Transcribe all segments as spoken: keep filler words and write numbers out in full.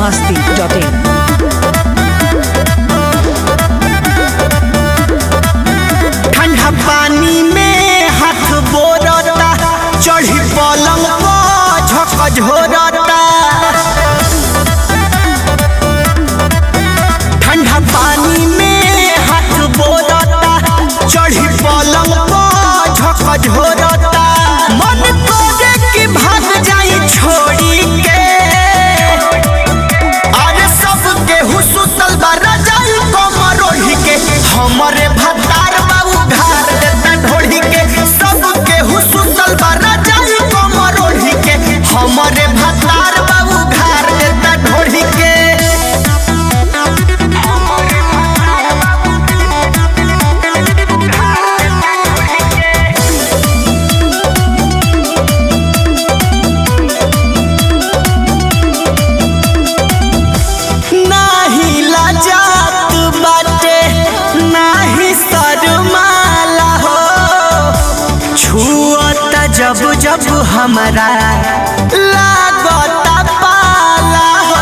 masti dot in. ठंडा पानी में हाथ बोरता चढ़ी पलंग पर झकझोरता। ठंडा पानी में हाथ बोरता चढ़ी पलंग पर झकझोरता। मन करे कि भाग जाई छोड़ी के, अरे सब केहू सुतल बा रजाई कमर ओढ़ी के। हमरे भतार बाबू घार देता ढोढ़ी के, सब केहू सुतल बा रजाई कमर ओढ़ी के। हमरे भतार बाबू घार देता ढोढ़ी के। नाही लाजात बाटे नाही शर्माला हो, छुअता जब जब हमारा लागता पाला हो।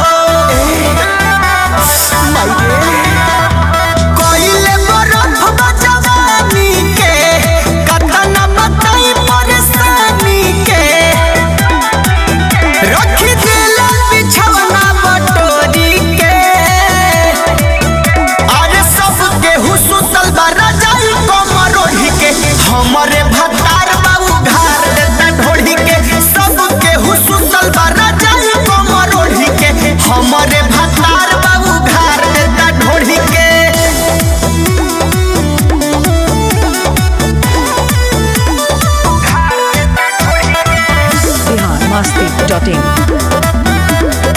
कइले बरफ बा जवानी के, कतना बताई परेशानी के। रखी दिला बिछौना बटोरी के, अरे सब केहू सुतल बा रजाई कमर ओढ़ी के। हमरे भतार बाबू घार देता ढोढ़ी के, सब केहू सुतल बा रजाई कमर ओढ़ी के। हमरे भतार बाबू घार देता ढोढ़ी के। Bihar masti dot in.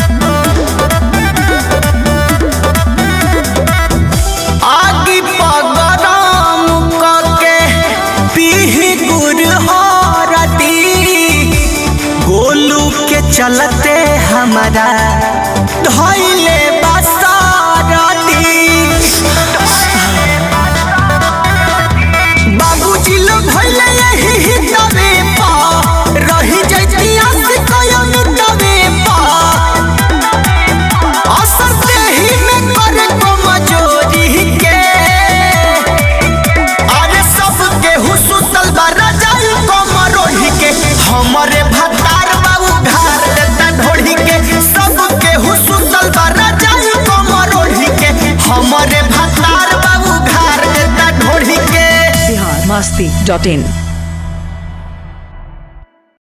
आगी पगरम कके पीही गुड़ हरती, गोलू के चलते हमारा धैले बसारती। बाबूजी लोग भइले यही तवे पा, रही जैती आशिकयन तवे पा। असर देही में करे कमजोरी के, अरे सब केहू सुतल बा रजाई कमर ओढ़ी के। हमरे भतार बाबू घार देता ढोढ़ी के, सब केहू सुतल बा रजाई कमर ओढ़ी के। हमरे भतार बाबू घार देता ढोढ़ी के। Bihar masti dot in.